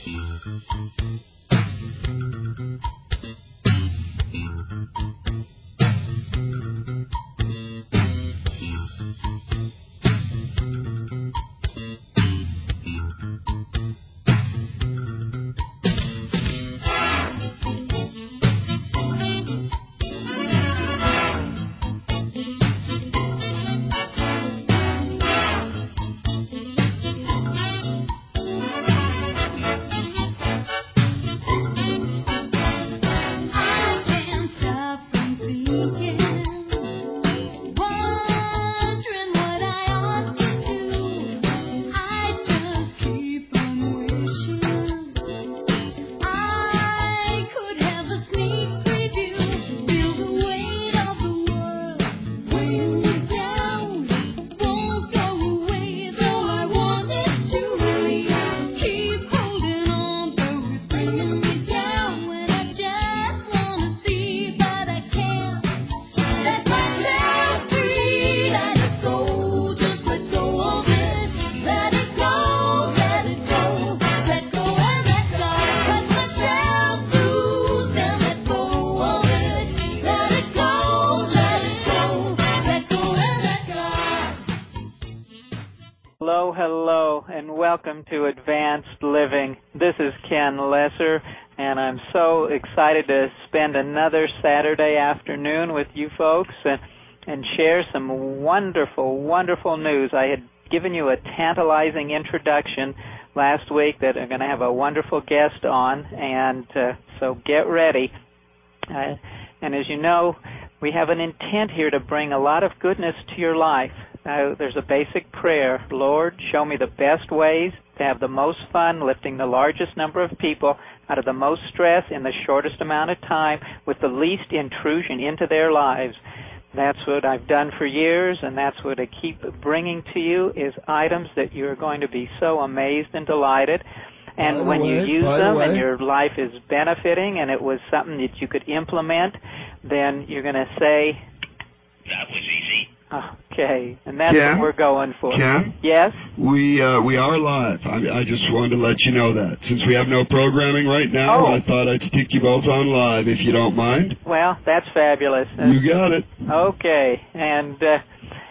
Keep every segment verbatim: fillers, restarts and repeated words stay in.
Hello, hello, and welcome to Advanced Living. This is Ken Lesser, and I'm so excited to spend another Saturday afternoon with you folks and, and share some wonderful, wonderful news. I had given you a tantalizing introduction last week that I'm going to have a wonderful guest on, and uh, so get ready. Uh, and as you know, we have an intent here to bring a lot of goodness to your life. Uh, there's a basic prayer: Lord, show me the best ways to have the most fun lifting the largest number of people out of the most stress in the shortest amount of time with the least intrusion into their lives. That's what I've done for years, and that's what I keep bringing to you, is items that you're going to be so amazed and delighted. And when you use them and your life is benefiting and it was something that you could implement, then you're going to say, that was easy. Okay, and that's Ken? what we're going for. Ken? Yes? We uh, we are live. I, I just wanted to let you know that. Since we have no programming right now, oh. I thought I'd stick you both on live, if you don't mind. Well, that's fabulous. Uh, you got it. Okay, and uh,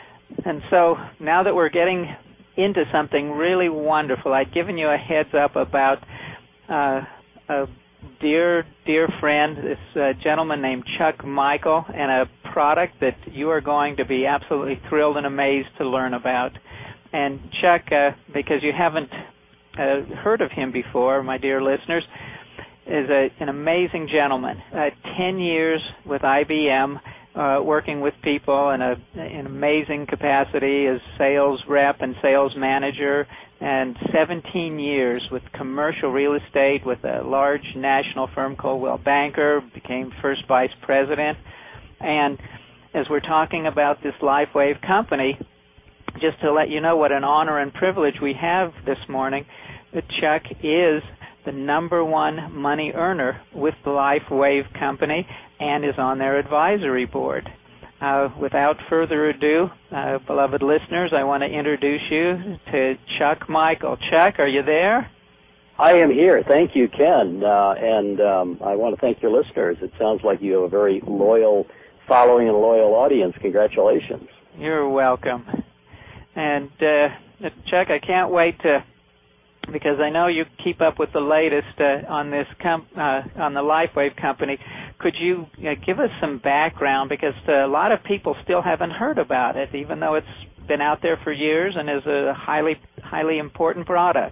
and so now that we're getting into something really wonderful, I'd given you a heads up about uh, a dear, dear friend, this uh, gentleman named Chuck Michael, and a product that you are going to be absolutely thrilled and amazed to learn about. And Chuck, uh, because you haven't uh, heard of him before, my dear listeners, is a, an amazing gentleman. Uh, ten years with I B M, uh, working with people in a, an amazing capacity as sales rep and sales manager, and seventeen years with commercial real estate with a large national firm, Coldwell Banker, became first vice president. And as we're talking about this LifeWave company, just to let you know what an honor and privilege we have this morning, that Chuck is the number one money earner with the LifeWave company and is on their advisory board. Uh, without further ado, uh, beloved listeners, I want to introduce you to Chuck Michael. Chuck, are you there? I am here. Thank you, Ken. Uh, and um, I want to thank your listeners. It sounds like you have a very loyal following and loyal audience. Congratulations. You're welcome. And, uh, Chuck, I can't wait to, because I know you keep up with the latest uh, on this com- uh, on the LifeWave company. Could you uh, give us some background, because uh, a lot of people still haven't heard about it, even though it's been out there for years and is a highly, highly important product?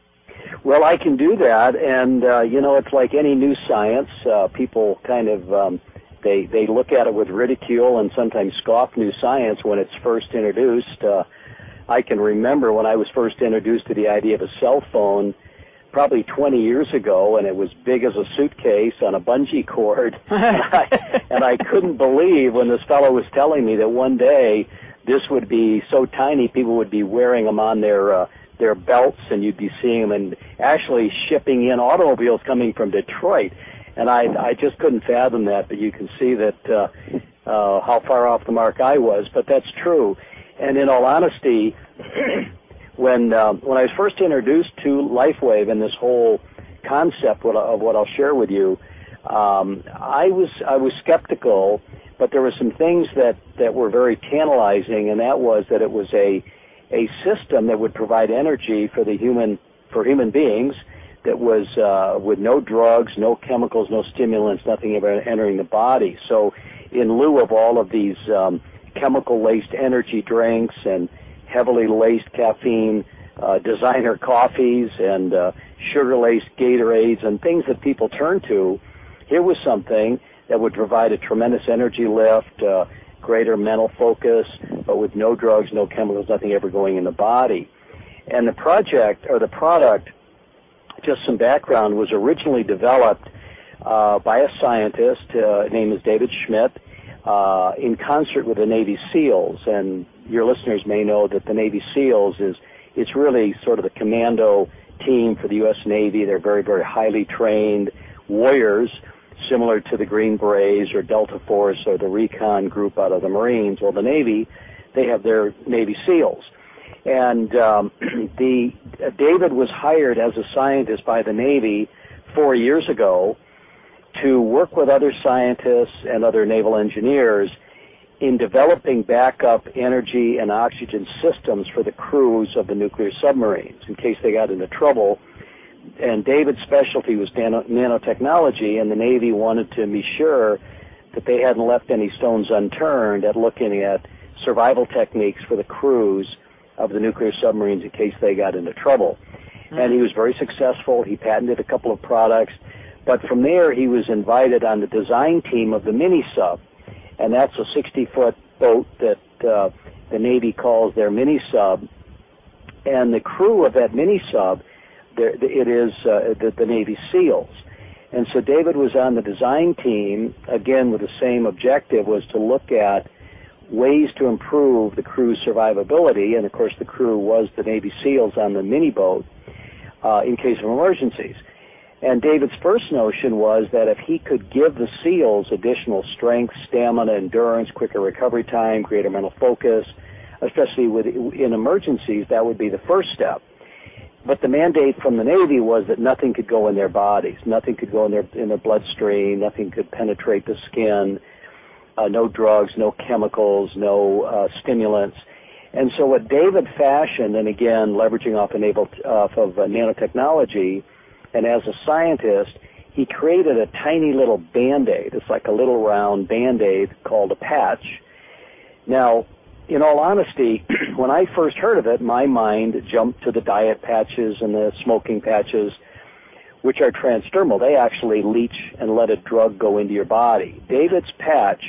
Well, I can do that, and, uh, you know, it's like any new science. Uh, people kind of, um, they, they look at it with ridicule and sometimes scoff new science when it's first introduced. Uh, I can remember when I was first introduced to the idea of a cell phone probably twenty years ago, and it was big as a suitcase on a bungee cord, and, I, and I couldn't believe when this fellow was telling me that one day this would be so tiny people would be wearing them on their uh, their belts, and you'd be seeing them and actually shipping in automobiles coming from Detroit. And I, I just couldn't fathom that, but you can see that uh, uh, how far off the mark I was, but that's true. And in all honesty, when uh, when I was first introduced to LifeWave and this whole concept of what I'll share with you, um, I was I was skeptical, but there were some things that, that were very tantalizing, and that was that it was a a system that would provide energy for the human for human beings that was uh, with no drugs, no chemicals, no stimulants, nothing ever entering the body. So in lieu of all of these um, chemical-laced energy drinks and heavily laced caffeine uh, designer coffees and uh, sugar-laced Gatorades and things that people turn to, here was something that would provide a tremendous energy lift, uh, greater mental focus, but with no drugs, no chemicals, nothing ever going in the body. And the project, or the product, just some background, was originally developed uh, by a scientist, uh, his name is David Schmidt, uh, in concert with the Navy SEALs. And your listeners may know that the Navy SEALs is, it's really sort of the commando team for the U S Navy. They're very, very highly trained warriors, similar to the Green Berets or Delta Force or the Recon group out of the Marines. Well, the Navy, they have their Navy SEALs. And um, the uh, David was hired as a scientist by the Navy four years ago to work with other scientists and other naval engineers in developing backup energy and oxygen systems for the crews of the nuclear submarines in case they got into trouble. And David's specialty was nano- nanotechnology, and the Navy wanted to be sure that they hadn't left any stones unturned at looking at survival techniques for the crews of the nuclear submarines in case they got into trouble. Mm-hmm. And he was very successful. He patented a couple of products. But from there, he was invited on the design team of the mini-sub, and that's a sixty-foot boat that uh, the Navy calls their mini-sub. And the crew of that mini-sub, it is uh, the, the Navy SEALs. And so David was on the design team, again with the same objective, was to look at ways to improve the crew's survivability. And, of course, the crew was the Navy SEALs on the mini-boat uh, in case of emergencies. And David's first notion was that if he could give the SEALs additional strength, stamina, endurance, quicker recovery time, greater mental focus, especially with, in emergencies, that would be the first step. But the mandate from the Navy was that nothing could go in their bodies, nothing could go in their in their bloodstream, nothing could penetrate the skin, uh, no drugs, no chemicals, no uh, stimulants. And so what David fashioned, and again leveraging off, enabled, off of uh, nanotechnology, and as a scientist, he created a tiny little Band-Aid. It's like a little round Band-Aid called a patch. Now, in all honesty, when I first heard of it, my mind jumped to the diet patches and the smoking patches, which are transdermal. They actually leach and let a drug go into your body. David's patch,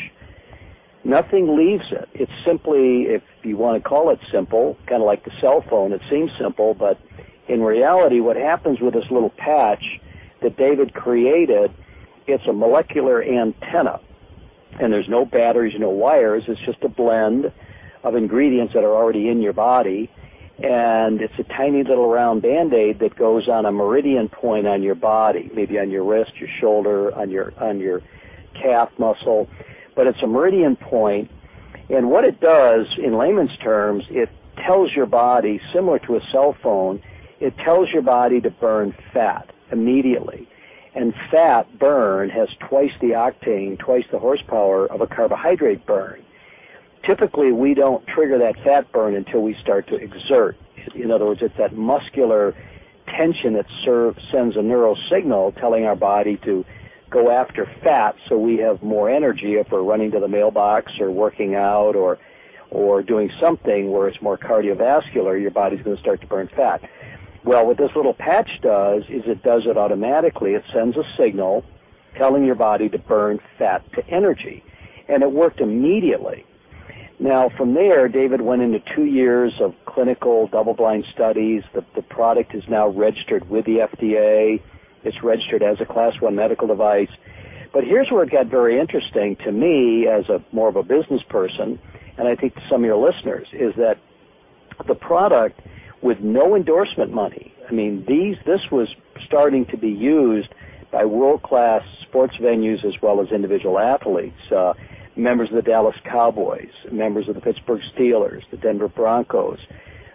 nothing leaves it. It's simply, if you want to call it simple, kind of like the cell phone, it seems simple, but in reality, what happens with this little patch that David created, it's a molecular antenna. And there's no batteries, no wires. It's just a blend of ingredients that are already in your body, and it's a tiny little round Band-Aid that goes on a meridian point on your body, maybe on your wrist, your shoulder, on your on your calf muscle, but it's a meridian point, and what it does, in layman's terms, it tells your body, similar to a cell phone, it tells your body to burn fat immediately, and fat burn has twice the octane, twice the horsepower of a carbohydrate burn. Typically, we don't trigger that fat burn until we start to exert. In other words, it's that muscular tension that serve, sends a neural signal telling our body to go after fat so we have more energy if we're running to the mailbox or working out or or doing something where it's more cardiovascular, your body's going to start to burn fat. Well, what this little patch does is it does it automatically. It sends a signal telling your body to burn fat to energy, and it worked immediately. Now, from there, David went into two years of clinical double-blind studies. The, the product is now registered with the F D A. It's registered as a Class one medical device. But here's where it got very interesting to me as a more of a business person, and I think to some of your listeners, is that the product with no endorsement money, I mean, these this was starting to be used by world-class sports venues as well as individual athletes, uh, members of the Dallas Cowboys, members of the Pittsburgh Steelers, the Denver Broncos,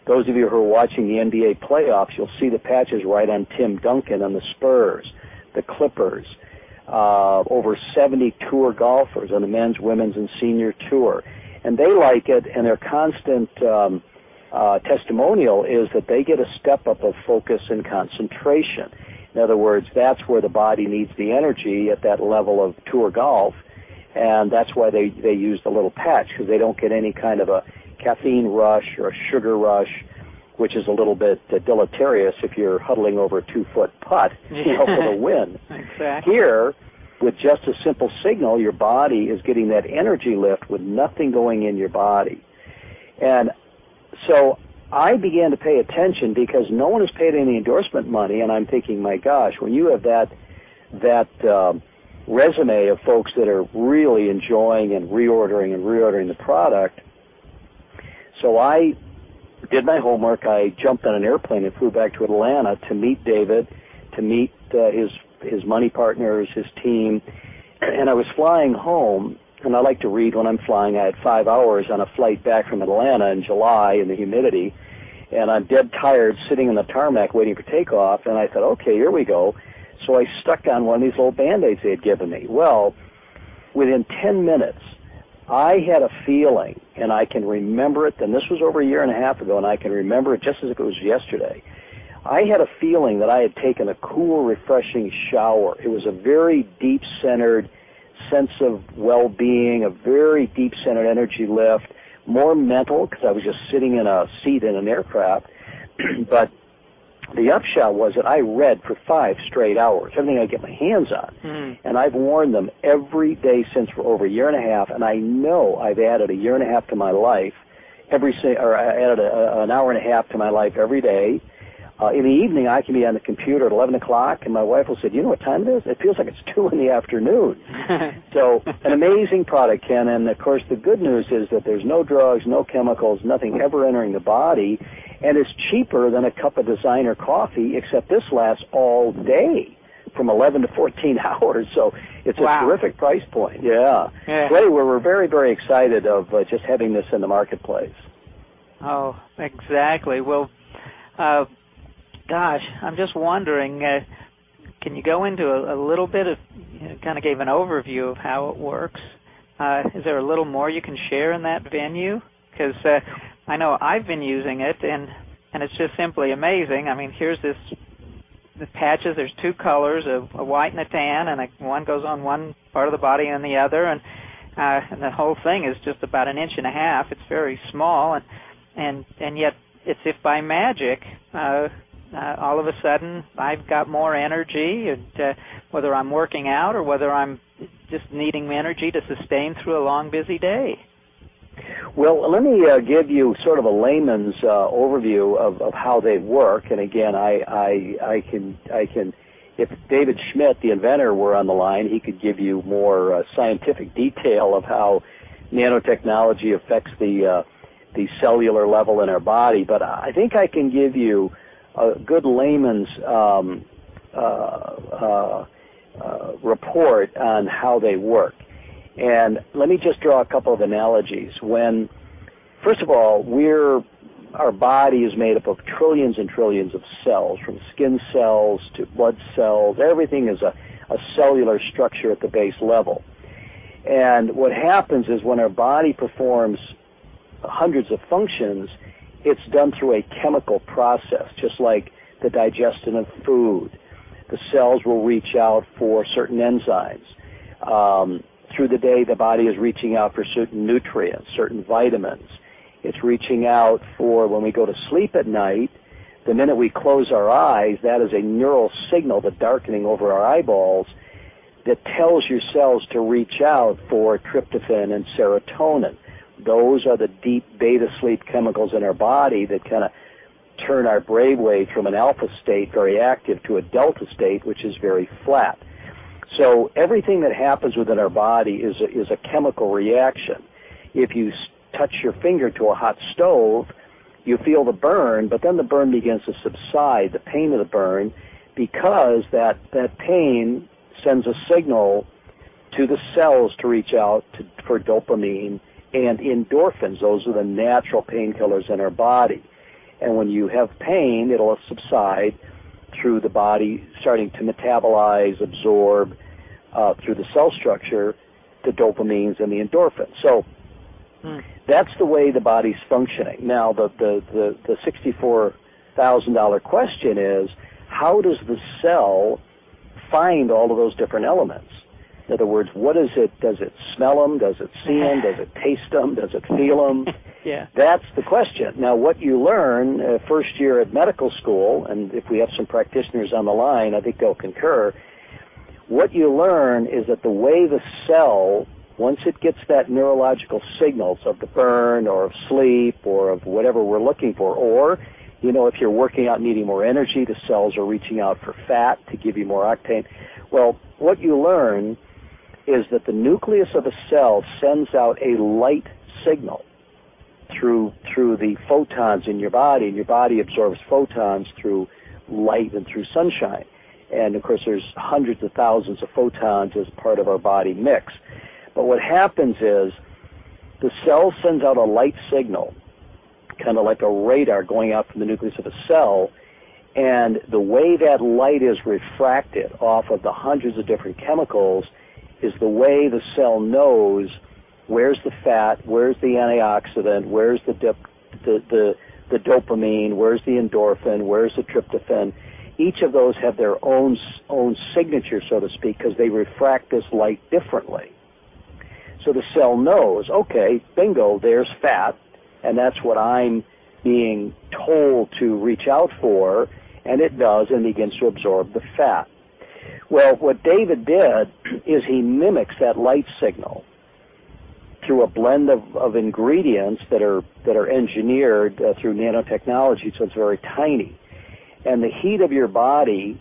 Those of you who are watching the N B A playoffs, you'll see the patches right on Tim Duncan on the Spurs, the Clippers, uh, over seventy tour golfers on the men's, women's, and senior tour. And they like it, and their constant um, uh, testimonial is that they get a step up of focus and concentration. In other words, that's where the body needs the energy at that level of tour golf, and that's why they, they use the little patch, because they don't get any kind of a caffeine rush or a sugar rush, which is a little bit uh, deleterious if you're huddling over a two-foot putt, you know, for the win. Exactly. Here, with just a simple signal, your body is getting that energy lift with nothing going in your body. And so I began to pay attention because no one has paid any endorsement money, and I'm thinking, my gosh, when you have that that uh, resume of folks that are really enjoying and reordering and reordering the product. So I did my homework. I jumped on an airplane and flew back to Atlanta to meet David, to meet uh, his his money partners, his team, and I was flying home, and I like to read when I'm flying. I had five hours on a flight back from Atlanta in July in the humidity, and I'm dead tired sitting in the tarmac waiting for takeoff, and I thought, okay, here we go. So I stuck on one of these little Band-Aids they had given me. Well, within ten minutes, I had a feeling, and I can remember it, and this was over a year and a half ago, and I can remember it just as if it was yesterday. I had a feeling that I had taken a cool, refreshing shower. It was a very deep-centered sense of well-being, a very deep-centered energy lift, more mental because I was just sitting in a seat in an aircraft. But the upshot was that I read for five straight hours, everything I get my hands on. Mm. And I've worn them every day since for over a year and a half, and I know I've added a year and a half to my life, every or I added a, an hour and a half to my life every day. Uh, in the evening, I can be on the computer at eleven o'clock, and my wife will say, do you know what time it is? It feels like it's two in the afternoon. So an amazing product, Ken, and, of course, the good news is that there's no drugs, no chemicals, nothing ever entering the body, and it's cheaper than a cup of designer coffee, except this lasts all day from eleven to fourteen hours, so it's wow. a terrific price point. Yeah. yeah. So anyway, we're very, very excited of uh, just having this in the marketplace. Oh, exactly. Well, uh, gosh, I'm just wondering, uh, can you go into a, a little bit of, you know, kind of gave an overview of how it works. Uh, is there a little more you can share in that venue? Because uh, I know I've been using it, and, and it's just simply amazing. I mean, here's this, the patches, there's two colors, a, a white and a tan, and a, one goes on one part of the body and the other, and uh, and the whole thing is just about an inch and a half. It's very small, and and, and yet it's if by magic, uh, Uh, all of a sudden, I've got more energy, and uh, whether I'm working out or whether I'm just needing energy to sustain through a long, busy day. Well, let me uh, give you sort of a layman's uh, overview of, of how they work. And again, I, I, I can, I can, if David Schmidt, the inventor, were on the line, he could give you more uh, scientific detail of how nanotechnology affects the uh, the cellular level in our body. But I think I can give you a good layman's um, uh, uh, uh, report on how they work. And let me just draw a couple of analogies. When, first of all, we're, our body is made up of trillions and trillions of cells, from skin cells to blood cells. Everything is a, a cellular structure at the base level. And what happens is when our body performs hundreds of functions, it's done through a chemical process, just like the digestion of food. The cells will reach out for certain enzymes. Um, through the day, the body is reaching out for certain nutrients, certain vitamins. It's reaching out for, when we go to sleep at night, the minute we close our eyes, that is a neural signal, the darkening over our eyeballs, that tells your cells to reach out for tryptophan and serotonin. Those are the deep beta sleep chemicals in our body that kind of turn our brainwave from an alpha state, very active, to a delta state, which is very flat. So everything that happens within our body is a, is a chemical reaction. If you touch your finger to a hot stove, you feel the burn, but then the burn begins to subside, the pain of the burn, because that, that pain sends a signal to the cells to reach out to, for dopamine and endorphins. Those are the natural painkillers in our body. And when you have pain, it'll subside through the body starting to metabolize, absorb uh, through the cell structure the dopamines and the endorphins. So hmm. that's the way the body's functioning. Now, the, the, the, the sixty-four thousand dollars question is, how does the cell find all of those different elements? In other words, what is it? Does it smell them? Does it see them? Does it taste them? Does it feel them? Yeah. That's the question. Now, what you learn uh, first year at medical school, and if we have some practitioners on the line, I think they'll concur, what you learn is that the way the cell, once it gets that neurological signals of the burn or of sleep or of whatever we're looking for, or, you know, if you're working out needing more energy, the cells are reaching out for fat to give you more octane. Well, what you learn is that the nucleus of a cell sends out a light signal through through the photons in your body, and your body absorbs photons through light and through sunshine. And, of course, there's hundreds of thousands of photons as part of our body mix. But what happens is the cell sends out a light signal, kind of like a radar going out from the nucleus of a cell, and the way that light is refracted off of the hundreds of different chemicals is the way the cell knows where's the fat, where's the antioxidant, where's the, dip, the, the, the dopamine, where's the endorphin, where's the tryptophan. Each of those have their own, own signature, so to speak, because they refract this light differently. So the cell knows, okay, bingo, there's fat, and that's what I'm being told to reach out for, and it does, and begins to absorb the fat. Well, what David did is he mimics that light signal through a blend of, of ingredients that are that are engineered uh, through nanotechnology, so it's very tiny. And the heat of your body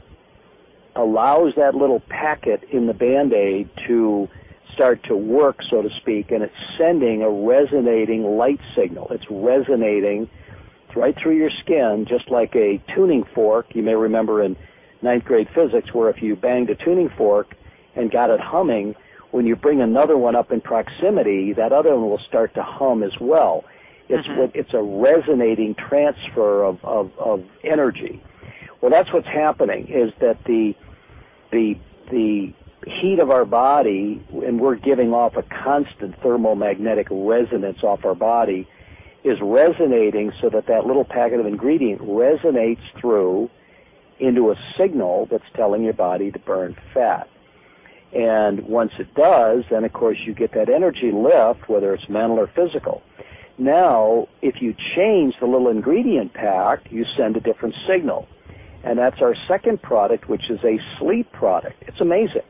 allows that little packet in the Band-Aid to start to work, so to speak, and it's sending a resonating light signal. It's resonating right through your skin, just like a tuning fork. You may remember in ninth grade physics where if you banged a tuning fork and got it humming, when you bring another one up in proximity, that other one will start to hum as well. It's mm-hmm. what, it's a resonating transfer of, of, of energy. Well, that's what's happening, is that the the the heat of our body, and we're giving off a constant thermomagnetic resonance off our body, is resonating so that that little packet of ingredient resonates through into a signal that's telling your body to burn fat. And once it does, then of course you get that energy lift, whether it's mental or physical. Now, if you change the little ingredient pack, you send a different signal. And that's our second product, which is a sleep product. It's amazing.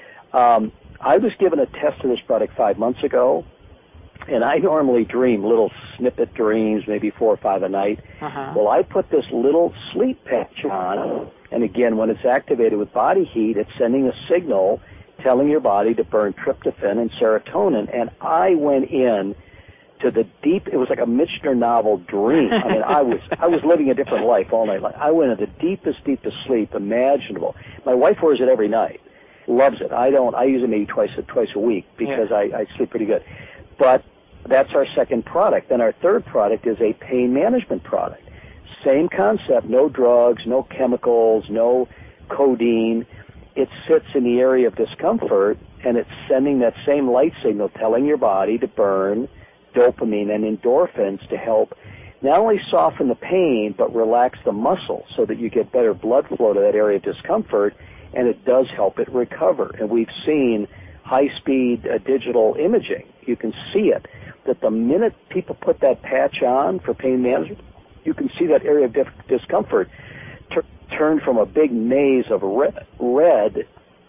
Um, I was given a test of this product five months ago, and I normally dream little snippet dreams, maybe four or five a night. Uh-huh. Well, I put this little sleep patch on, and again, when it's activated with body heat, it's sending a signal telling your body to burn tryptophan and serotonin, and I went in to the deep, it was like a Michener novel dream. I mean, I was I was living a different life all night long. I went into the deepest, deepest sleep imaginable. My wife wears it every night, loves it. I don't, I use it maybe twice, twice a week because yeah. I, I sleep pretty good. But that's our second product. Then our third product is a pain management product. Same concept, no drugs, no chemicals, no codeine. It sits in the area of discomfort, and it's sending that same light signal telling your body to burn dopamine and endorphins to help not only soften the pain, but relax the muscle so that you get better blood flow to that area of discomfort, and it does help it recover. And we've seen high-speed uh, digital imaging. You can see it, that the minute people put that patch on for pain management, you can see that area of dif- discomfort t- turn from a big maze of red, red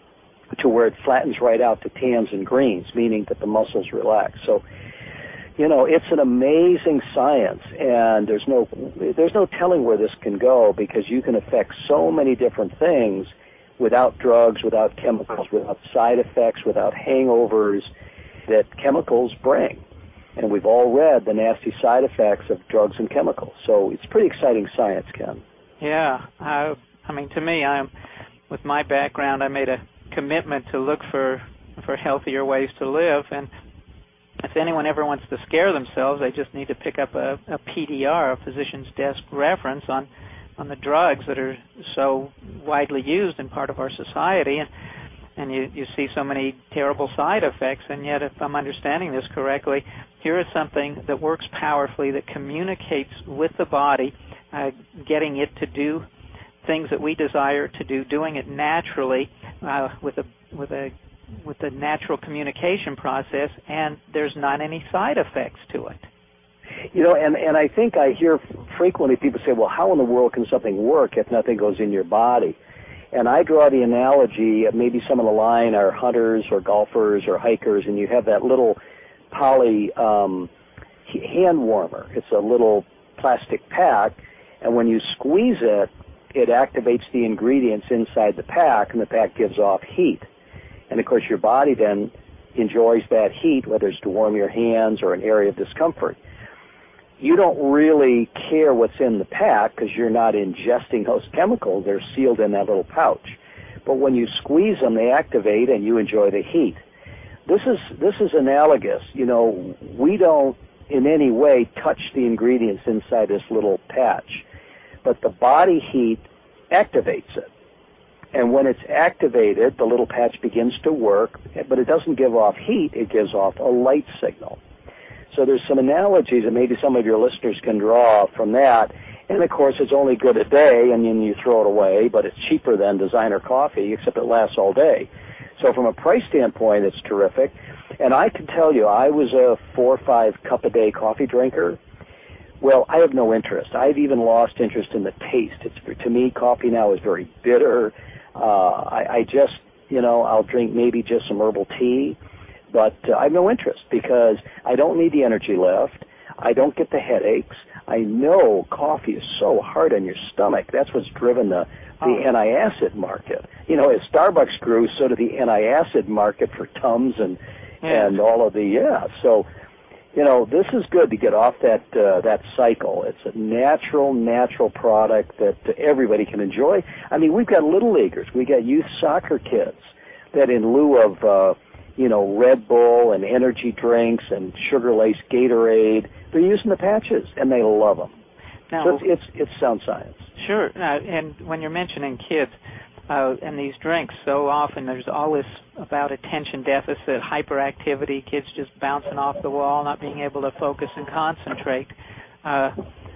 to where it flattens right out to tans and greens, meaning that the muscles relax. So, you know, it's an amazing science, and there's no there's no telling where this can go, because you can affect so many different things without drugs, without chemicals, without side effects, without hangovers that chemicals bring. And we've all read the nasty side effects of drugs and chemicals. So it's pretty exciting science, Ken. Yeah. I, I mean, to me, I'm with my background, I made a commitment to look for for healthier ways to live, and if anyone ever wants to scare themselves, they just need to pick up a, a P D R, a physician's desk reference on on the drugs that are so widely used in part of our society, and and you, you see so many terrible side effects, and yet if I'm understanding this correctly, here is something that works powerfully, that communicates with the body, uh, getting it to do things that we desire to do, doing it naturally uh, with a with a with a natural communication process, and there's not any side effects to it. You know, and, and I think I hear frequently people say, well, how in the world can something work if nothing goes in your body? And I draw the analogy, maybe some of the line are hunters or golfers or hikers, and you have that little poly um, hand warmer. It's a little plastic pack, and when you squeeze it, it activates the ingredients inside the pack, and the pack gives off heat. And, of course, your body then enjoys that heat, whether it's to warm your hands or an area of discomfort. You don't really care what's in the pack because you're not ingesting those chemicals. They're sealed in that little pouch. But when you squeeze them, they activate, and you enjoy the heat. This is this is analogous. You know, we don't in any way touch the ingredients inside this little patch, but the body heat activates it. And when it's activated, the little patch begins to work, but it doesn't give off heat. It gives off a light signal. So there's some analogies that maybe some of your listeners can draw from that. And, of course, it's only good a day, and then you throw it away, but it's cheaper than designer coffee, except it lasts all day. So from a price standpoint, it's terrific. And I can tell you, I was a four or five cup a day coffee drinker. Well, I have no interest. I've even lost interest in the taste. It's, to me, coffee now is very bitter. Uh, I, I just, you know, I'll drink maybe just some herbal tea. But uh, I have no interest because I don't need the energy lift. I don't get the headaches. I know coffee is so hard on your stomach. That's what's driven the, the oh. antacid market. You know, as Starbucks grew, so did the antacid market for Tums and yeah. and all of the, yeah. So, you know, this is good to get off that uh, that cycle. It's a natural, natural product that everybody can enjoy. I mean, we've got little leaguers. We got youth soccer kids that in lieu of... Uh, you know, Red Bull and energy drinks and sugar-laced Gatorade, they're using the patches, and they love them. Now, so it's, it's, it's sound science. Sure, uh, and when you're mentioning kids uh, and these drinks, so often there's always about attention deficit, hyperactivity, kids just bouncing off the wall, not being able to focus and concentrate. Uh,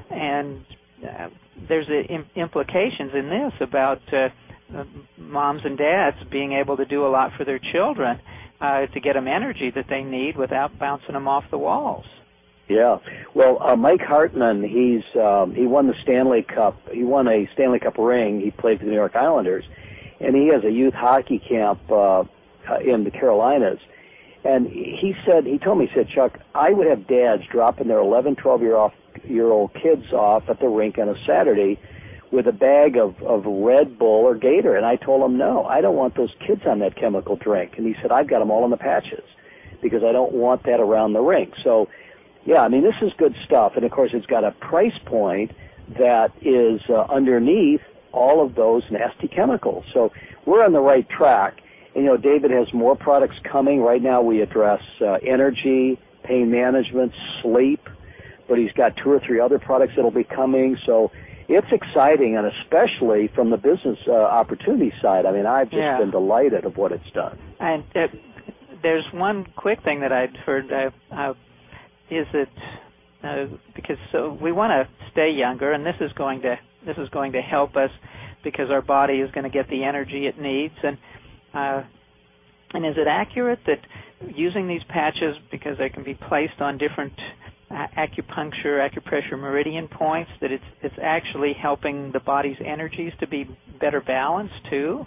and uh, there's uh, im- implications in this about uh, uh, moms and dads being able to do a lot for their children. Uh, to get them energy that they need without bouncing them off the walls. Yeah. Well, uh, Mike Hartman, he's um, he won the Stanley Cup. He won a Stanley Cup ring. He played for the New York Islanders, and he has a youth hockey camp uh, uh, in the Carolinas. And he said, he told me, he said, Chuck, I would have dads dropping their eleven, twelve-year-old kids off at the rink on a Saturday with a bag of, of Red Bull or Gator. And I told him, no, I don't want those kids on that chemical drink. And he said, I've got them all in the patches because I don't want that around the rink. So, yeah, I mean, this is good stuff. And, of course, it's got a price point that is uh, underneath all of those nasty chemicals. So we're on the right track. And, you know, David has more products coming. Right now we address uh, energy, pain management, sleep. But he's got two or three other products that will be coming. So it's exciting, and especially from the business uh, opportunity side. I mean, I've just yeah. been delighted of what it's done. And uh, there's one quick thing that I'd heard uh, uh, is that uh, because so we want to stay younger, and this is going to this is going to help us because our body is going to get the energy it needs. And uh, and is it accurate that using these patches, because they can be placed on different Uh, acupuncture, acupressure meridian points, that it's it's actually helping the body's energies to be better balanced too?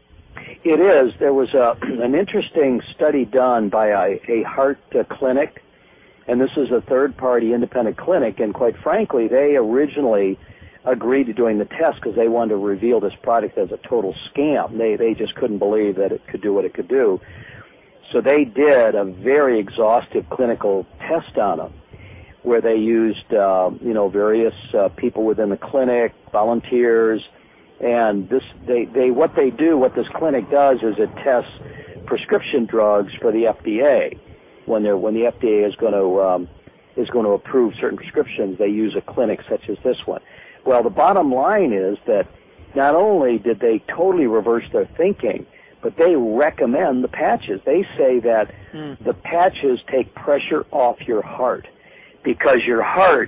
It is. There was a, an interesting study done by a, a heart uh, clinic, and this is a third-party independent clinic, and quite frankly, they originally agreed to doing the test because they wanted to reveal this product as a total scam. They they just couldn't believe that it could do what it could do. So they did a very exhaustive clinical test on them, where they used, uh, you know, various uh, people within the clinic, volunteers, and this, they, they, what they do, what this clinic does is it tests prescription drugs for the F D A. when they're when the F D A is going to um, is going to approve certain prescriptions, they use a clinic such as this one. Well, the bottom line is that not only did they totally reverse their thinking, but they recommend the patches. They say that mm. the patches take pressure off your heart because your heart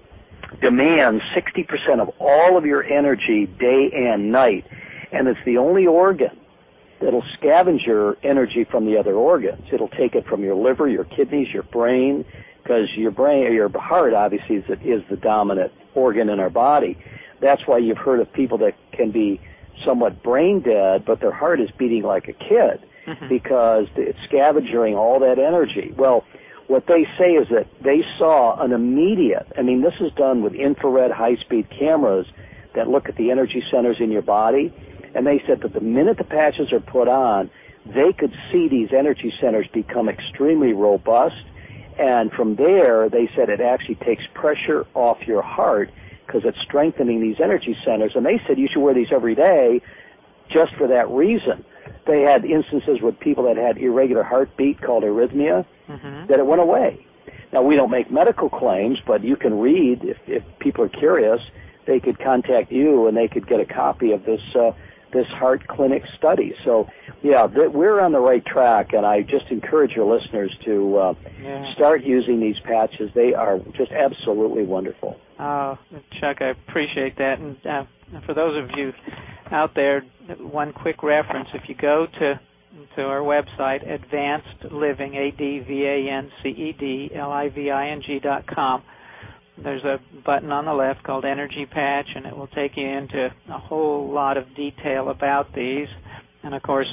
demands sixty percent of all of your energy day and night, and it's the only organ that'll scavenge your energy from the other organs. It'll take it from your liver, your kidneys, your brain, because your brain or your heart obviously is, is the dominant organ in our body. That's why you've heard of people that can be somewhat brain dead, but their heart is beating like a kid mm-hmm. because it's scavenging all that energy. Well, what they say is that they saw an immediate, I mean, this is done with infrared high-speed cameras that look at the energy centers in your body, and they said that the minute the patches are put on, they could see these energy centers become extremely robust, and from there, they said it actually takes pressure off your heart because it's strengthening these energy centers, and they said you should wear these every day just for that reason. They had instances with people that had irregular heartbeat called arrhythmia, mm-hmm. that it went away. Now, we don't make medical claims, but you can read, if, if people are curious, they could contact you and they could get a copy of this uh, this heart clinic study. So, yeah, th- we're on the right track, and I just encourage your listeners to uh, yeah. start using these patches. They are just absolutely wonderful. Oh, Chuck, I appreciate that. And uh, for those of you out there, one quick reference. If you go to to our website, Advanced Living, A D V A N C E D L I V I N G dot com, there's a button on the left called Energy Patch, and it will take you into a whole lot of detail about these. And, of course,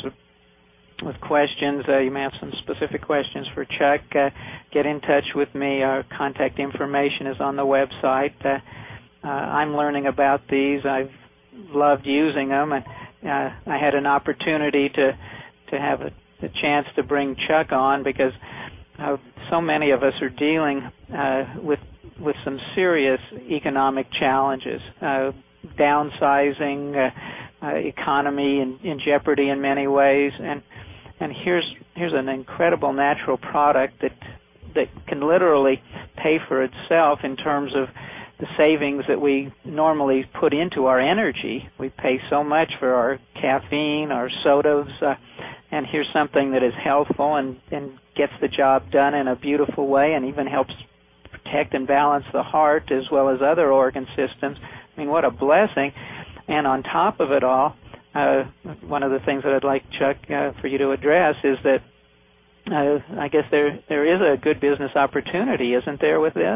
with questions, uh, you may have some specific questions for Chuck, uh, get in touch with me. Our contact information is on the website. Uh, uh, I'm learning about these. I've loved using them, and uh, I had an opportunity to to have a, a chance to bring Chuck on because uh, so many of us are dealing uh, with with some serious economic challenges, uh, downsizing, uh, uh, economy in, in jeopardy in many ways, and and here's here's an incredible natural product that that can literally pay for itself in terms of the savings that we normally put into our energy. We pay so much for our caffeine, our sodas, uh, and here's something that is healthful and, and gets the job done in a beautiful way and even helps protect and balance the heart as well as other organ systems. I mean, what a blessing. And on top of it all, uh, one of the things that I'd like, Chuck, uh, for you to address is that uh, I guess there there is a good business opportunity, isn't there, with this?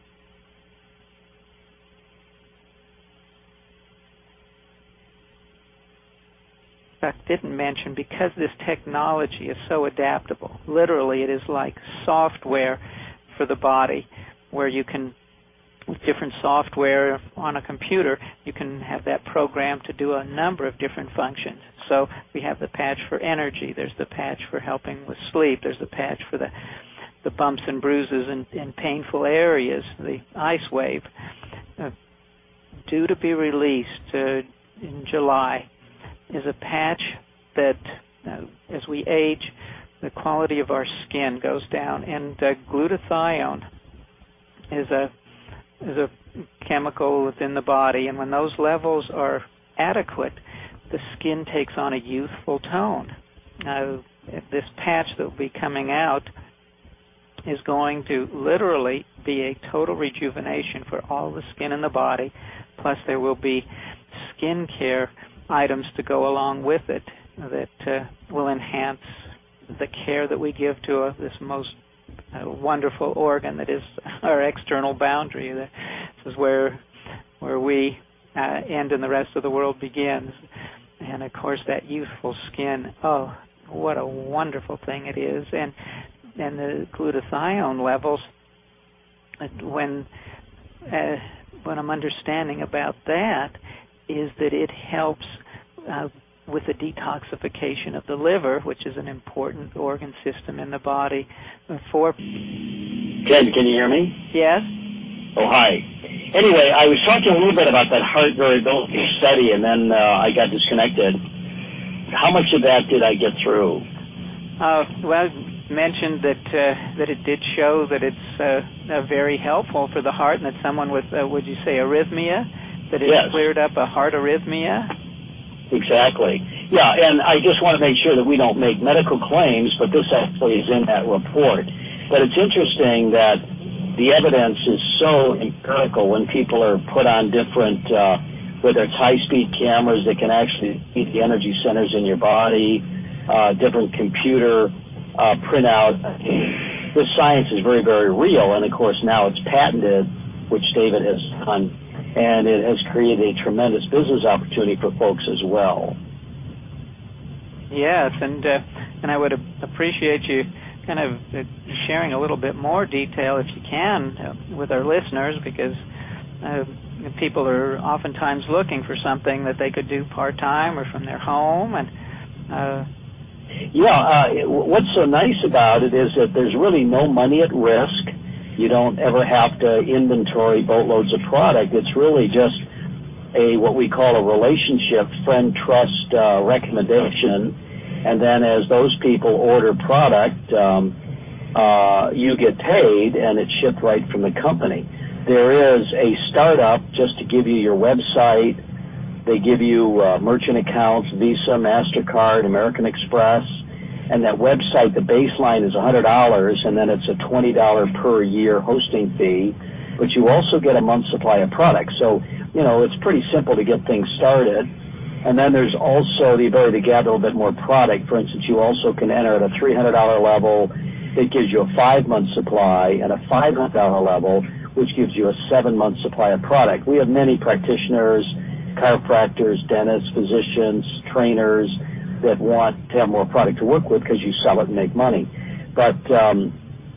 Didn't mention, because this technology is so adaptable, literally it is like software for the body, where you can, with different software on a computer, you can have that program to do a number of different functions. So we have the patch for energy, there's the patch for helping with sleep, there's the patch for the the bumps and bruises and, and painful areas, the ice wave. Uh, due to be released uh, in July is a patch that, uh, as we age, the quality of our skin goes down, and uh, glutathione is a is a chemical within the body, and when those levels are adequate, the skin takes on a youthful tone. Uh, this patch that will be coming out is going to literally be a total rejuvenation for all the skin in the body, plus there will be skin care items to go along with it that uh, will enhance the care that we give to uh, this most uh, wonderful organ that is our external boundary. This is where where we uh, end and the rest of the world begins. And, of course, that youthful skin, oh, what a wonderful thing it is. And, and the glutathione levels, when uh, what I'm understanding about that is that it helps uh, with the detoxification of the liver, which is an important organ system in the body. For Ted, can you hear me? Yes. Oh, hi. Anyway, I was talking a little bit about that heart variability study, and then uh, I got disconnected. How much of that did I get through? Uh, well, mentioned that uh, that it did show that it's uh, uh, very helpful for the heart, and that someone with, uh, would you say, arrhythmia, that it Yes. cleared up a heart arrhythmia? Exactly. Yeah, and I just want to make sure that we don't make medical claims, but this actually is in that report. But it's interesting that the evidence is so empirical when people are put on different, uh, whether it's high-speed cameras that can actually see the energy centers in your body, uh, different computer uh, printout. This science is very, very real, and of course now it's patented, which David has done, and it has created a tremendous business opportunity for folks as well. Yes, and uh, and I would appreciate you kind of uh, sharing a little bit more detail, if you can, uh, with our listeners, because uh, people are oftentimes looking for something that they could do part-time or from their home. And uh, yeah, uh, what's so nice about it is that there's really no money at risk. You don't ever have to inventory boatloads of product. It's really just a what we call a relationship, friend, trust, uh, recommendation. And then as those people order product, um, uh, you get paid, and it's shipped right from the company. There is a startup just to give you your website. They give you uh, merchant accounts, Visa, MasterCard, American Express. And that website, the baseline is one hundred dollars, and then it's a twenty dollars per year hosting fee. But you also get a month's supply of products. So, you know, it's pretty simple to get things started. And then there's also the ability to gather a little bit more product. For instance, you also can enter at a three hundred dollars level. It gives you a five-month supply, and a five hundred dollars level, which gives you a seven-month supply of product. We have many practitioners, chiropractors, dentists, physicians, trainers that want to have more product to work with because you sell it and make money. But um,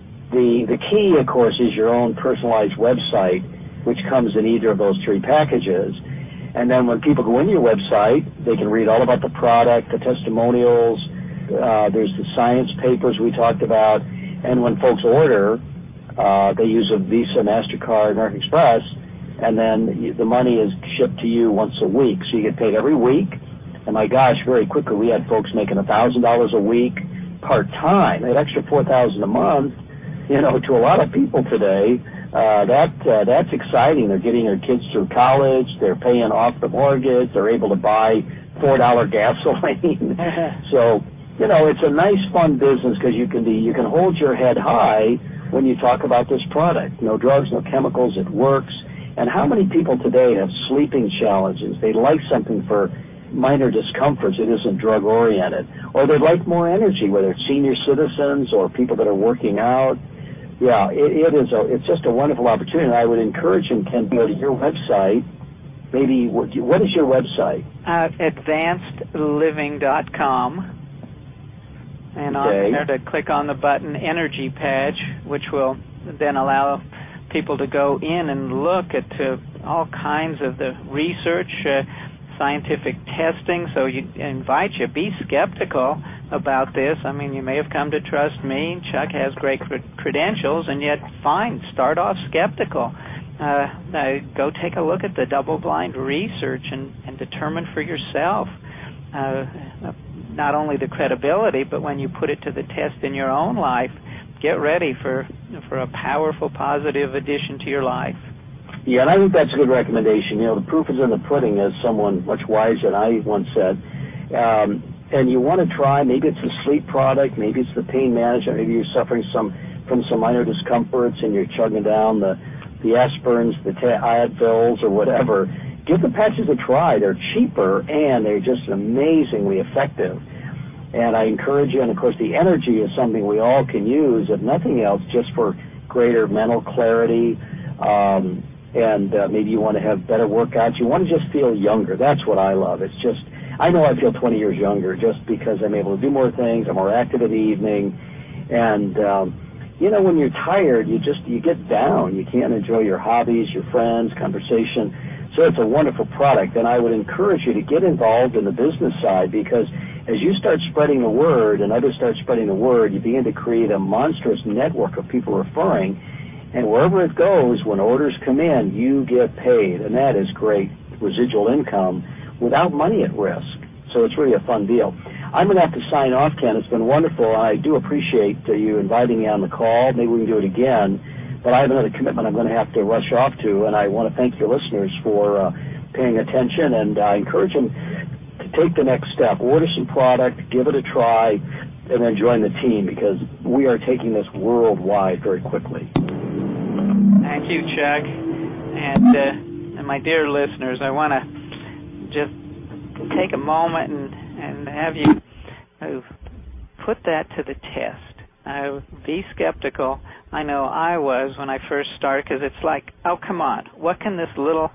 the the key, of course, is your own personalized website, which comes in either of those three packages. And then when people go into your website, they can read all about the product, the testimonials, uh, there's the science papers we talked about, and when folks order, uh, they use a Visa, MasterCard, American Express, and then the money is shipped to you once a week. So you get paid every week, and my gosh, very quickly we had folks making one thousand dollars a week part-time, an extra four thousand dollars a month, you know, to a lot of people today. Uh, that uh, that's exciting. They're getting their kids through college. They're paying off the mortgage. They're able to buy four dollar gasoline. So, you know, it's a nice, fun business because you can be you can hold your head high when you talk about this product. No drugs, no chemicals. It works. And how many people today have sleeping challenges? They like something for minor discomforts. It isn't drug oriented, or they'd like more energy, whether it's senior citizens or people that are working out. Yeah, it, it is. A, it's just a wonderful opportunity. I would encourage them, Ken, to go to your website. Maybe what, what is your website? Uh, advanced living dot com, and okay. on there to click on the button Energy Patch, which will then allow people to go in and look at uh, all kinds of the research, uh, scientific testing. So you invite you, be skeptical about this. I mean, you may have come to trust me. Chuck has great credentials, and yet, fine, start off skeptical. Uh, uh, go take a look at the double-blind research and, and determine for yourself uh, not only the credibility, but when you put it to the test in your own life, get ready for for a powerful, positive addition to your life. Yeah, and I think that's a good recommendation. You know, the proof is in the pudding, as someone much wiser than I once said. Um, and you want to try, maybe it's a sleep product, maybe it's the pain management, maybe you're suffering some from some minor discomforts and you're chugging down the, the aspirins, the Advils, or whatever. Give the patches a try. They're cheaper, and they're just amazingly effective. And I encourage you, and of course the energy is something we all can use, if nothing else, just for greater mental clarity. Um, and uh, maybe you want to have better workouts. You want to just feel younger. That's what I love. It's just, I know I feel twenty years younger just because I'm able to do more things. I'm more active in the evening. And, um, you know, when you're tired, you just, you get down. You can't enjoy your hobbies, your friends, conversation. So it's a wonderful product. And I would encourage you to get involved in the business side, because as you start spreading the word and others start spreading the word, you begin to create a monstrous network of people referring. And wherever it goes, when orders come in, you get paid. And that is great residual income without money at risk. So it's really a fun deal. I'm going to have to sign off, Ken. It's been wonderful. I do appreciate uh, you inviting me on the call. Maybe we can do it again. But I have another commitment I'm going to have to rush off to, and I want to thank your listeners for uh, paying attention, and I encourage them to take the next step. Order some product, give it a try, and then join the team, because we are taking this worldwide very quickly. Thank you, Chuck. And, uh, and my dear listeners, I want to just take a moment and, and have you uh, put that to the test. Uh, be skeptical. I know I was when I first started, because it's like, oh, come on, what can this little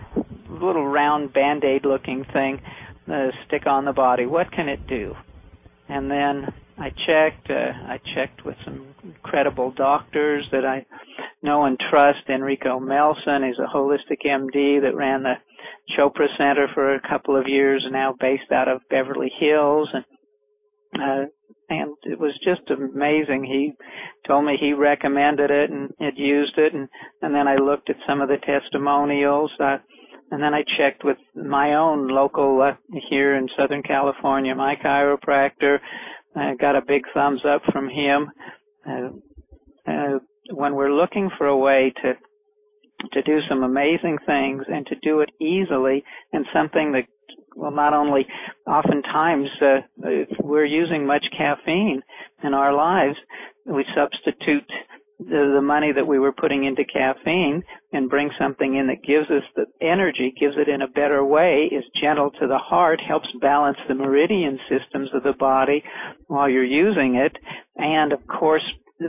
little round Band-Aid looking thing uh, stick on the body? What can it do? And then I checked. Uh, I checked with some credible doctors that I know and trust. Enrico Melson is a holistic M D that ran the Chopra Center for a couple of years, now based out of Beverly Hills, and uh, and it was just amazing. He told me he recommended it and had used it, and and then I looked at some of the testimonials, uh, and then I checked with my own local uh, here in Southern California, my chiropractor. I got a big thumbs up from him. Uh, uh, when we're looking for a way to to do some amazing things and to do it easily, and something that, well, not only oftentimes uh, if we're using much caffeine in our lives, we substitute the, the money that we were putting into caffeine and bring something in that gives us the energy, gives it in a better way, is gentle to the heart, helps balance the meridian systems of the body while you're using it, and of course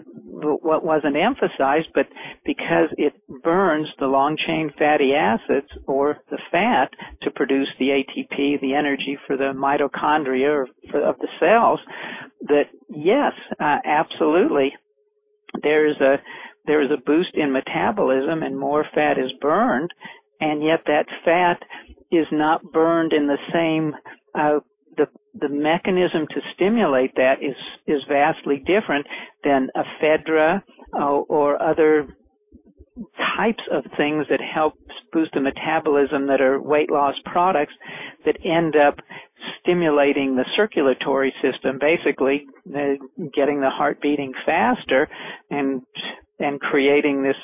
what wasn't emphasized, but because it burns the long-chain fatty acids or the fat to produce the A T P, the energy for the mitochondria or for, of the cells, that yes, uh, absolutely, there's a there's a boost in metabolism and more fat is burned, and yet that fat is not burned in the same uh, the the mechanism to stimulate that is is vastly different than ephedra uh, or other types of things that help boost the metabolism that are weight loss products that end up stimulating the circulatory system, basically uh, getting the heart beating faster and and creating this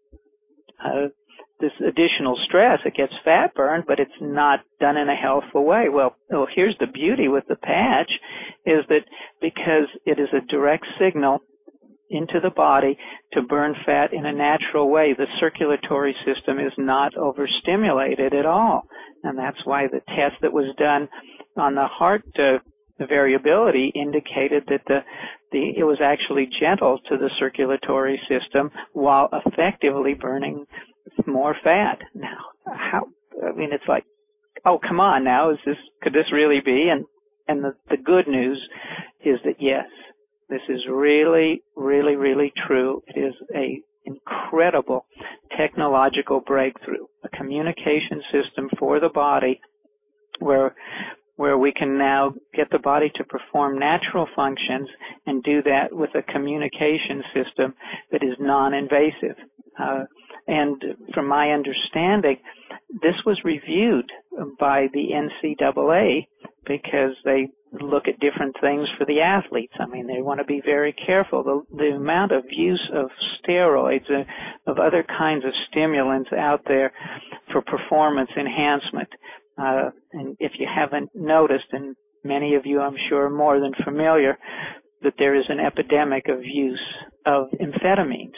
uh, this additional stress. It gets fat burned, but it's not done in a healthful way. Well, well, here's the beauty with the patch, is that because it is a direct signal into the body to burn fat in a natural way, the circulatory system is not overstimulated at all. And that's why the test that was done on the heart uh, the variability indicated that the, the it was actually gentle to the circulatory system while effectively burning more fat. Now, how, I mean, it's like, oh, come on now, is this, could this really be? And, and the, the good news is that yes, this is really, really, really true. It is a incredible technological breakthrough, a communication system for the body where where we can now get the body to perform natural functions and do that with a communication system that is non-invasive. Uh, and from my understanding, this was reviewed by the N C double A because they look at different things for the athletes. I mean, they want to be very careful. The, the amount of use of steroids, uh, of other kinds of stimulants out there for performance enhancement. Uh, and if you haven't noticed, and many of you I'm sure are more than familiar, that there is an epidemic of use of amphetamines.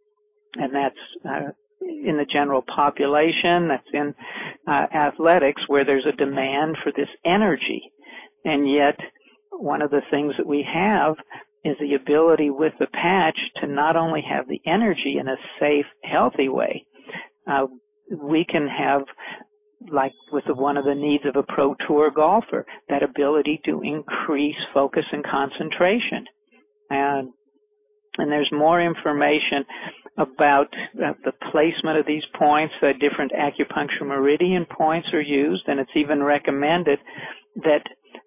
And that's uh, in the general population, that's in uh, athletics where there's a demand for this energy. And yet, one of the things that we have is the ability with the patch to not only have the energy in a safe, healthy way, uh, we can have, like with the, one of the needs of a pro tour golfer, that ability to increase focus and concentration. And, and there's more information about uh, the placement of these points. Uh, different acupuncture meridian points are used, and it's even recommended that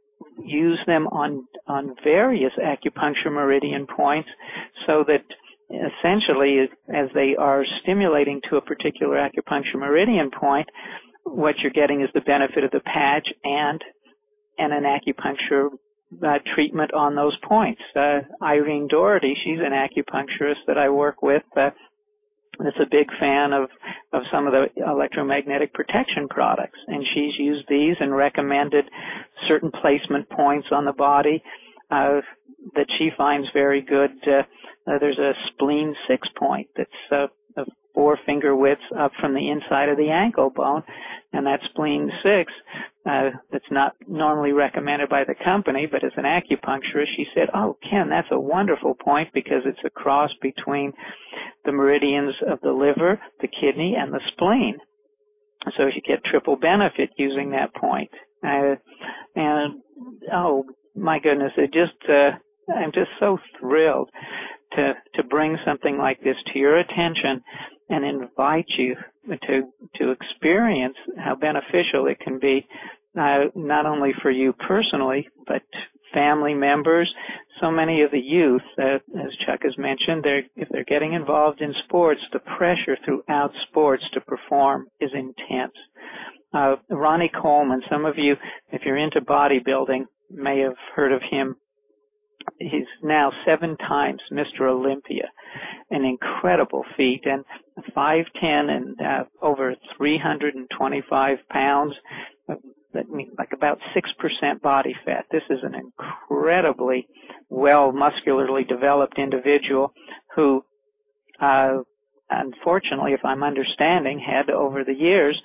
use them on on various acupuncture meridian points so that essentially as they are stimulating to a particular acupuncture meridian point, what you're getting is the benefit of the patch and and an acupuncture uh, treatment on those points. Uh, Irene Doherty, she's an acupuncturist that I work with, uh, that's a big fan of, of some of the electromagnetic protection products. And she's used these and recommended certain placement points on the body uh, that she finds very good. Uh, uh, there's a spleen six point that's uh, a four finger widths up from the inside of the ankle bone, and that spleen six uh, that's not normally recommended by the company, but as an acupuncturist, she said, oh, Ken, that's a wonderful point because it's a cross between the meridians of the liver, the kidney, and the spleen. So you get triple benefit using that point. Uh, and, oh, my goodness, it just, uh, I'm just so thrilled to, to bring something like this to your attention and invite you to, to experience how beneficial it can be, uh, not only for you personally, but family members. So many of the youth, uh, as Chuck has mentioned, they're, if they're getting involved in sports, the pressure throughout sports to perform is intense. Uh, Ronnie Coleman, some of you, if you're into bodybuilding, may have heard of him. He's now seven times Mister Olympia, an incredible feat, and five ten and uh, over three hundred twenty-five pounds. That means like about six percent body fat. This is an incredibly well muscularly developed individual who, uh, unfortunately, if I'm understanding, had over the years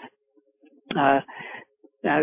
uh, uh,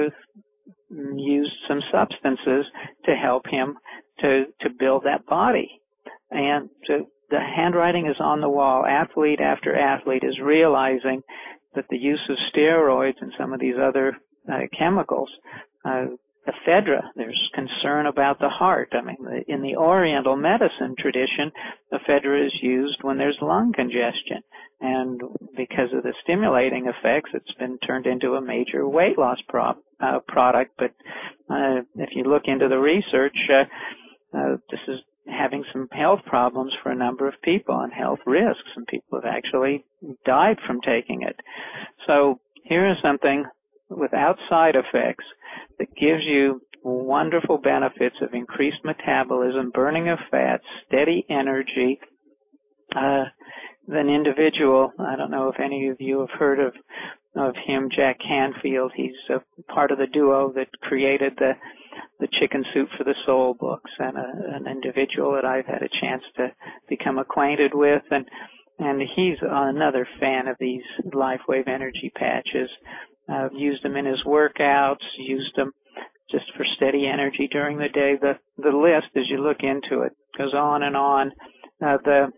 used some substances to help him to, to build that body. And to, the handwriting is on the wall. Athlete after athlete is realizing that the use of steroids and some of these other uh, chemicals, uh, ephedra, there's concern about the heart. I mean, in the Oriental medicine tradition, ephedra is used when there's lung congestion. And because of the stimulating effects, it's been turned into a major weight loss prop, uh, product. But uh, if you look into the research, uh, uh, this is having some health problems for a number of people and health risks, and people have actually died from taking it. So here is something without side effects that gives you wonderful benefits of increased metabolism, burning of fat, steady energy. Uh, an individual, I don't know if any of you have heard of of him, Jack Canfield. He's a part of the duo that created the the Chicken Soup for the Soul books, and a, an individual that I've had a chance to become acquainted with, and and he's another fan of these LifeWave energy patches. I've uh, used them in his workouts, used them just for steady energy during the day. The the list, as you look into it, goes on and on. Uh, the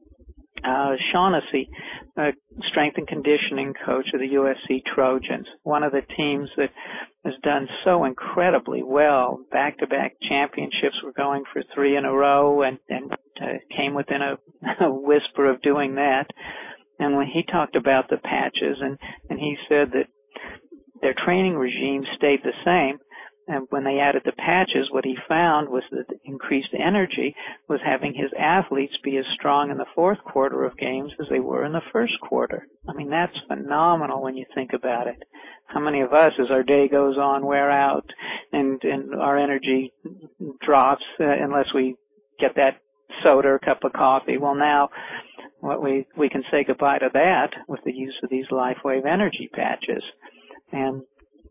uh, Shaughnessy, uh, strength and conditioning coach of the U S C Trojans, one of the teams that has done so incredibly well. Back-to-back championships. We're going for three in a row, and, and uh, came within a, a whisper of doing that. And when he talked about the patches, and, and he said that their training regime stayed the same, and when they added the patches, what he found was that the increased energy was having his athletes be as strong in the fourth quarter of games as they were in the first quarter. I mean, that's phenomenal when you think about it. How many of us, as our day goes on, wear out and, and our energy drops uh, unless we get that soda or cup of coffee? Well, now what we, we can say goodbye to that with the use of these LifeWave energy patches. And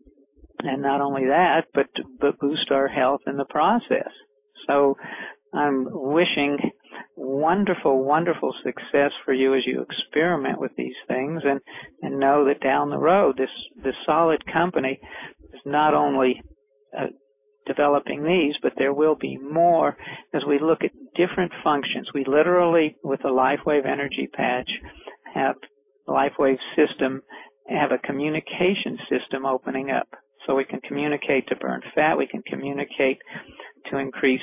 And not only that, but but boost our health in the process. So I'm wishing wonderful, wonderful success for you as you experiment with these things, and, and know that down the road, this, this solid company is not only uh, developing these, but there will be more as we look at different functions. We literally, with the LifeWave energy patch, have the LifeWave system, have a communication system opening up. So we can communicate to burn fat. We can communicate to increase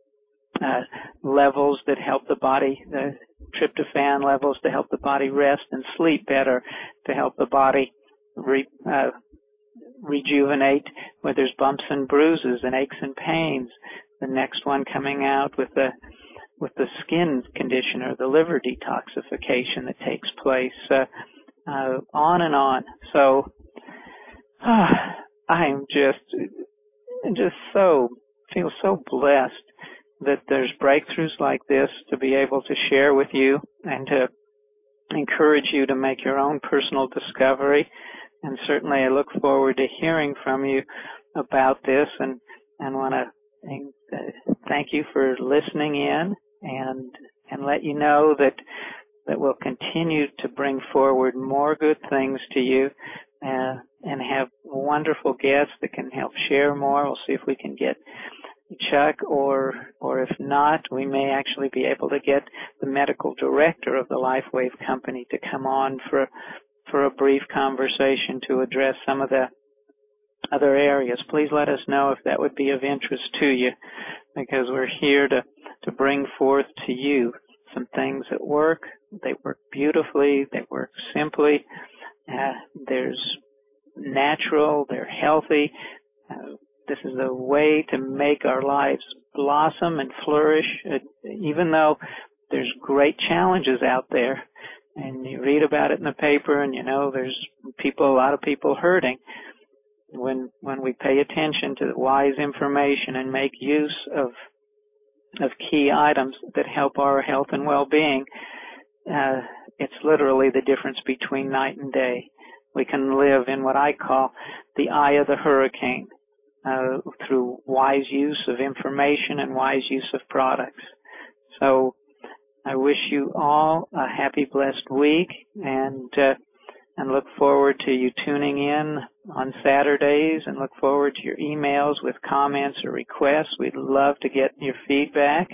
uh, levels that help the body, the tryptophan levels to help the body rest and sleep better, to help the body re, uh, rejuvenate where there's bumps and bruises and aches and pains. The next one coming out with the with the skin conditioner, the liver detoxification that takes place, uh, uh, on and on. So. Uh, I'm just, just so feel so blessed that there's breakthroughs like this to be able to share with you and to encourage you to make your own personal discovery. And certainly I look forward to hearing from you about this, and, and want to thank you for listening in, and and let you know that that we'll continue to bring forward more good things to you, uh, and have wonderful guests that can help share more. We'll see if we can get Chuck, or or if not, we may actually be able to get the medical director of the LifeWave company to come on for for a brief conversation to address some of the other areas. Please let us know if that would be of interest to you, because we're here to, to bring forth to you some things that work. They work beautifully. They work simply. Uh, there's natural. They're healthy. Uh, this is a way to make our lives blossom and flourish, uh, even though there's great challenges out there. And you read about it in the paper, and you know there's people, a lot of people hurting. When when we pay attention to wise information and make use of of key items that help our health and well-being, uh, it's literally the difference between night and day. We can live in what I call the eye of the hurricane uh, through wise use of information and wise use of products. So I wish you all a happy, blessed week, and uh, and look forward to you tuning in on Saturdays, and look forward to your emails with comments or requests. We'd love to get your feedback,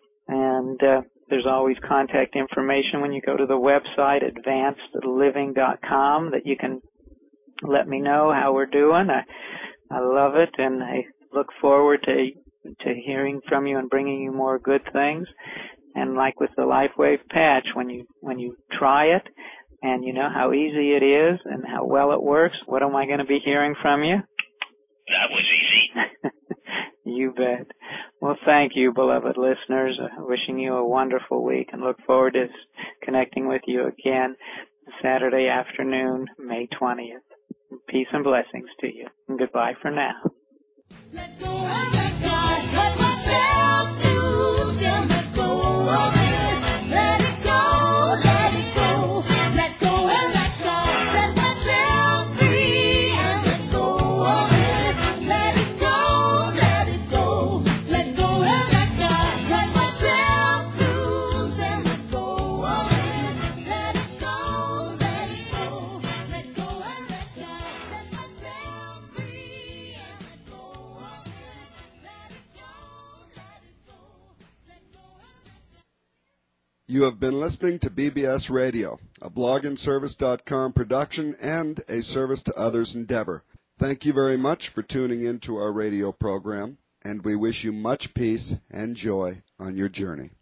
and uh, there's always contact information when you go to the website, advanced living dot com, that you can let me know how we're doing. I, I love it, and I look forward to to hearing from you and bringing you more good things. And like with the LifeWave patch, when you when you try it and you know how easy it is and how well it works, what am I going to be hearing from you? That was easy. You bet. Well, thank you, beloved listeners. Uh, wishing you a wonderful week, and look forward to connecting with you again Saturday afternoon, May twentieth. Peace and blessings to you. And goodbye for now. Let go of the God, let myself lose and let go of it. Let it go, let it go. Let go and let God, set myself free and let go of it. Let it go, let it go. Let go and let God, let myself lose and let go of it. Let it go, let it go. Let go and let God, set myself free and let go of it. Let it go, let it go. Let go and let God. You have been listening to B B S Radio, a blog and service dot com production and a service to others endeavor. Thank you very much for tuning in to our radio program, and we wish you much peace and joy on your journey.